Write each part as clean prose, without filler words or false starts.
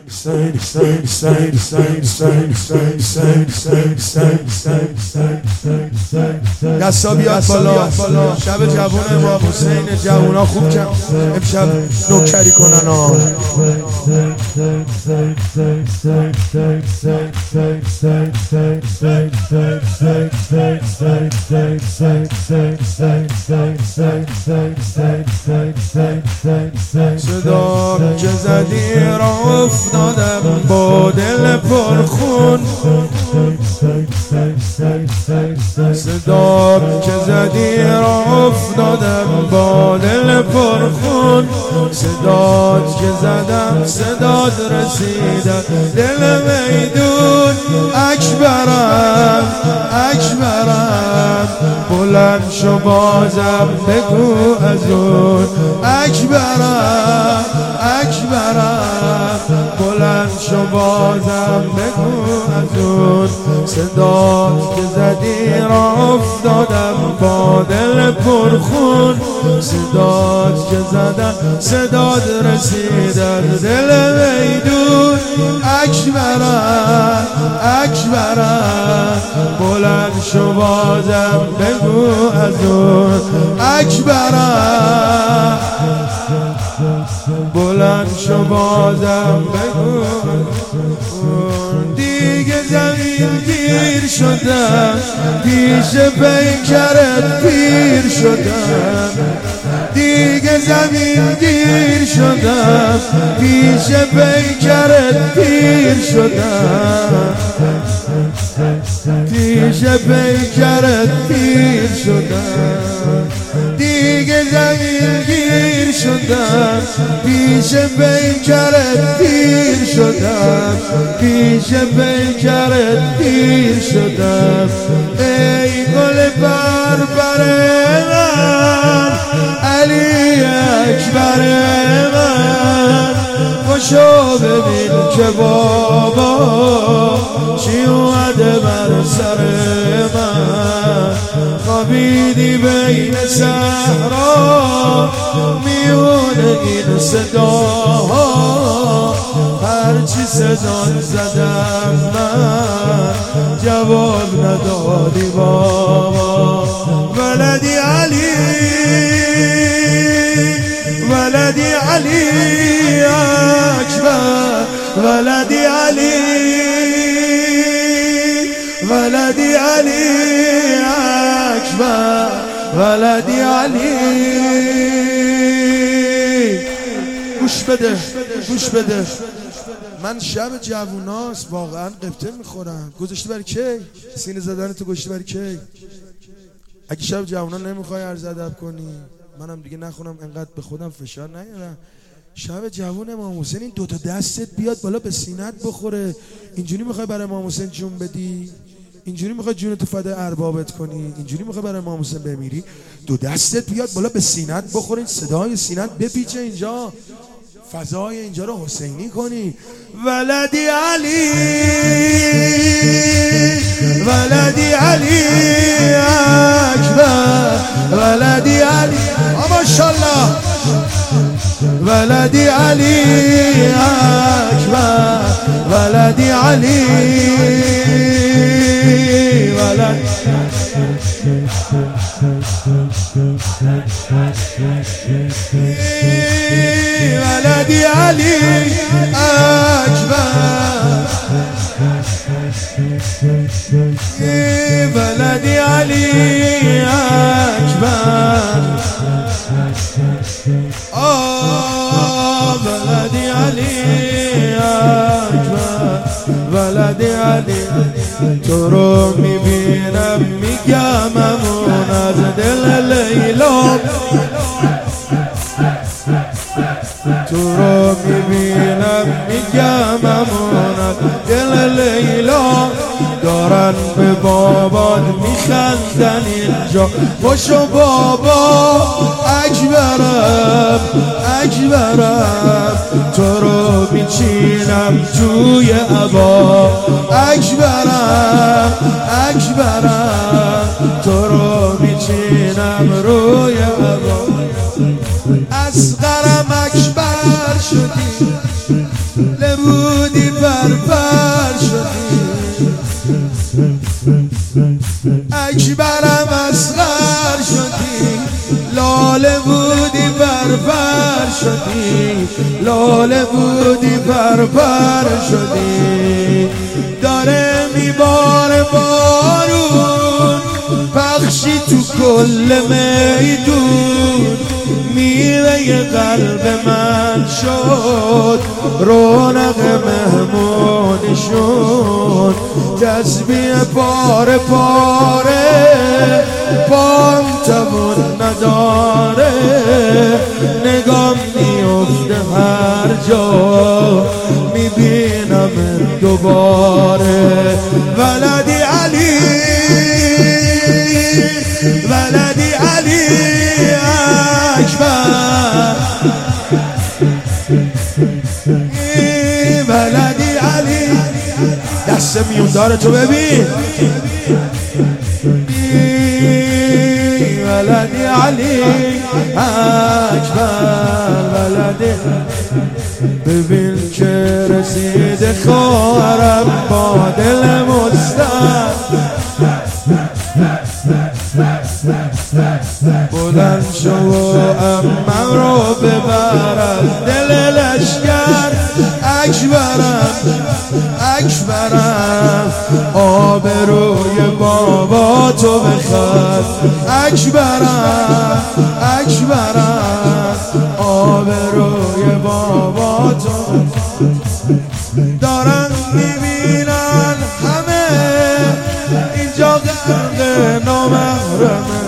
دستا بیاد بالا. شب جوون امام حسین، جوونا خوب کم امشب نوکری کنن ها. صدا که زدی را افتادم با دل پرخون، صدا که زدی را افتادم با دل پرخون، صدا که زدم صداد رسیدم دل میدون. اکبرم اکبرم بلند شو بازم بگو از اون. اکبرم اکبرم بلند شو بازم بگو از اون. صدا که زدی را افتادم با دل پرخون، صدا که زدم صداد رسیدن دل میدون. اکبرم اکبرم بلند شو بازم بگو از اون. اکبرم بلند شو بازم بگو. دیگه زمین گیر شدم پیش پیکرت پیر شدم، دیگه زمین گیر شدم پیش پیکرت پیر شدم، پیش پیکرت پیر شدم. دیگه زمین گیر شدم پیش پیکرت پیر شدم، پیش پیکرت پیر شدم. ای گل بربر من علی اکبر من، خوشو ببین که بابا چی اومده بر سر من. خوابیدی بین صحرا میون این صداها، هرچی صدان زدم من جواب ندادی بابا. ولدی علی ولدی علی اکبر، ولدی علی ولدی علی اکبر، ولدی علی. گوش بده گوش بده، من شب جووناست واقعا قبطه میخورم. گذاشتی برای کی؟ سینه زدن تو گذاشتی برای کی؟ اگه شب جوونا نمیخوای عرض ادب کنی منم دیگه نخونم، انقدر به خودم فشار نیارم. شب جوون امام حسین این دوتا دستت بیاد بالا به سینت بخوره. اینجوری میخوای برای امام حسین جون بدی؟ اینجوری میخوای جونتو فدای اربابت کنی؟ اینجوری میخوای برای امام حسین بمیری؟ دو دستت بیاد بالا به سینت بخوره، صدای سینت بپیچه اینجا، فضای اینجا رو حسینی کنی. ولدی علی ولدی علی اکبر، ولدی علی ماشاءالله، ولدی علی اکبر، ولدی علی ولد. ولدی علی اکبر، ولدی علی اکبر، ولدی علی اکبر، ولدی علی. تو رو میبینم میگم امون از دل لیلا، تو رو میبینم میگم امون از دل لیلا. دارن به بابات میخندن اینجا، خوشو بابا اکبرم اکبرم، تو رو میچینم توی عبا. اکبرم اکبرم، تو رو میچینم روی عبا. اصغرم اکبر شدی بودی پر شدی اکبرم اصغر شدی لاله بودی پر شدی لاله بودی پر شدی داره میباره بارون پخشی تو کل میدون میوه قلب من شد رونق مهمونشون تسبیح پاره پاره پام توان نداره نگام میفته هر جا میبینم دوباره ولدی علی ولدی علی اکبر ولدی علی دست میوندار تو ببین ولدی علی اکبر ولدی ببین که رسید خواهرم با دل مستر بلند شو امم رو ببرم دل لشکر اکبرم آبروی بابا تو بخر اکبرم آبروی بابا تو دارن میبینن همه اینجا غرق نامحرمه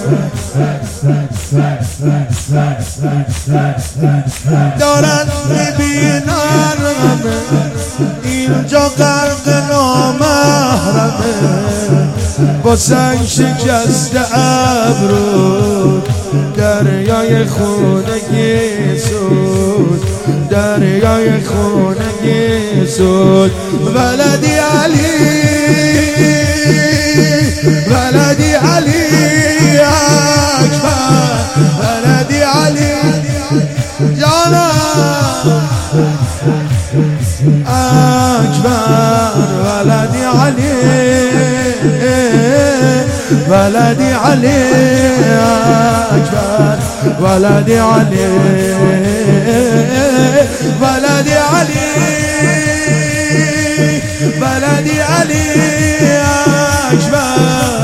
دارن میبینن همه اینجا غرق نامحرمه با سنگ شکست ابرو دریای خونگی سود دریای خونگی سود ولدی علی ولدی علی اکبر ولدی علی جانا اکبر ولدی علی ولدی علی اکبر ولدی علی ولدی علی ولدی علی اکبر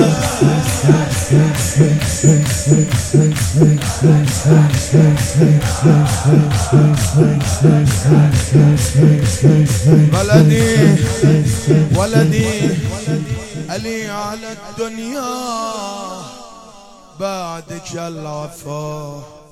ولدي علي على الدنيا بعدك العفا